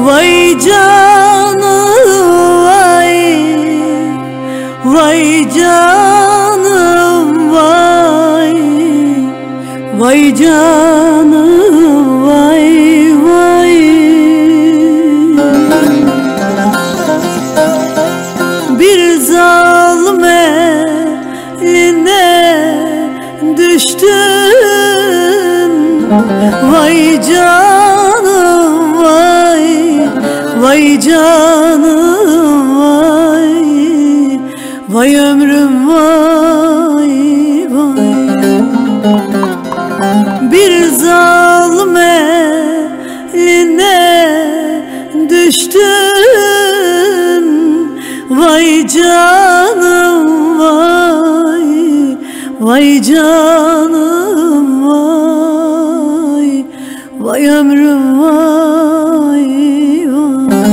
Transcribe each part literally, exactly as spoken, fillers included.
Vay canım vay, vay canım vay, vay canım vay vay. Bir zalim eline düştün, vay canım vay, vay canım vay, vay ömrüm vay vay. Bir zalim eline düştün, vay canım vay, vay canım vay, vay ömrüm vay vay.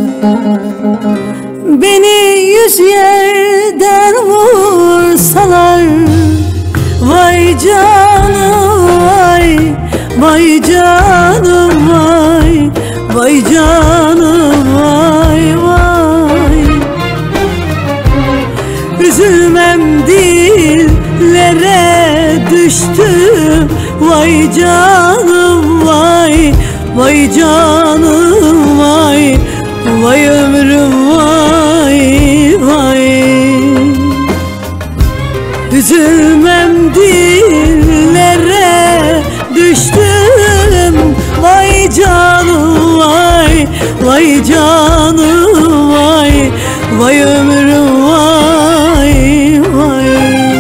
Beni yüz yerden vursalar, vay canım vay, vay canım vay, vay canım vay vay. Üzülmem dillere düştüm, vay canım vay, vay canım vay, vay ömrüm vay vay. Üzülmem dillere düştüm, vay canım vay, vay canım vay, vay ömrüm vay vay.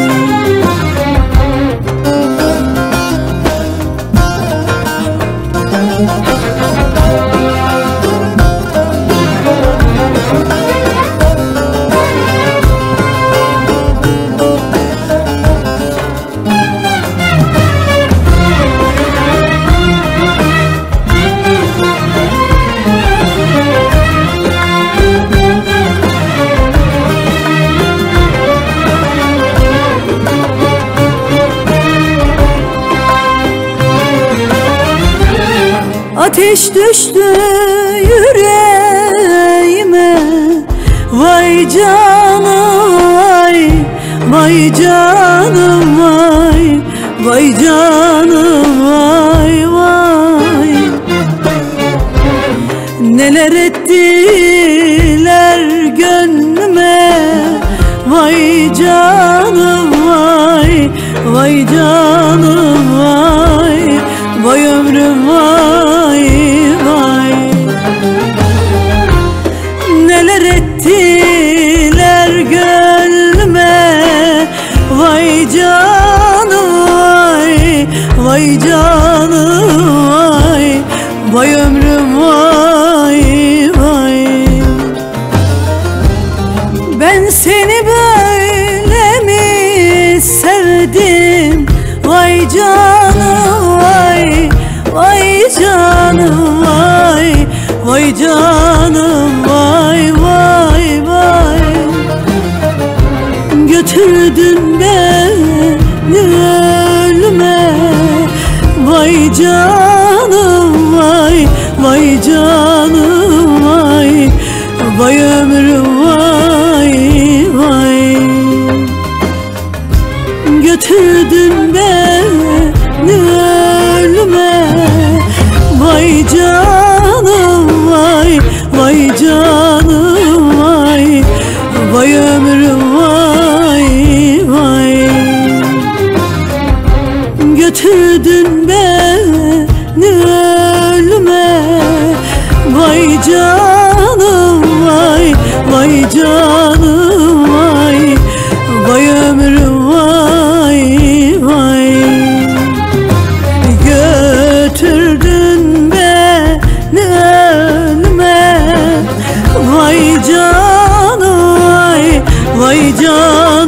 Ateş düştü yüreğime, vay canım vay, vay canım vay, vay canım vay vay. Neler ettiler gönlüme, vay canım vay, vay canım vay, vay ömrüm vay vay. Neler ettiler gönlüme, vay canım vay, vay canım vay, vay ömrüm vay vay. Ben seni böyle mi sevdim, vay canım vay, vay canım vay, vay canım vay vay vay. Götürdün beni ölüme, vay canım vay, vay canım vay, vay ömrüm vay vay. Götürdün beni ölüme, vay canım vay, vay canım vay, vay ömrüm vay vay. Götürdün beni ölüme, vay canım vay, vay canım vay, vay ömrüm vay vay. Götürdün beni ölüme, vay canım vay, vay canım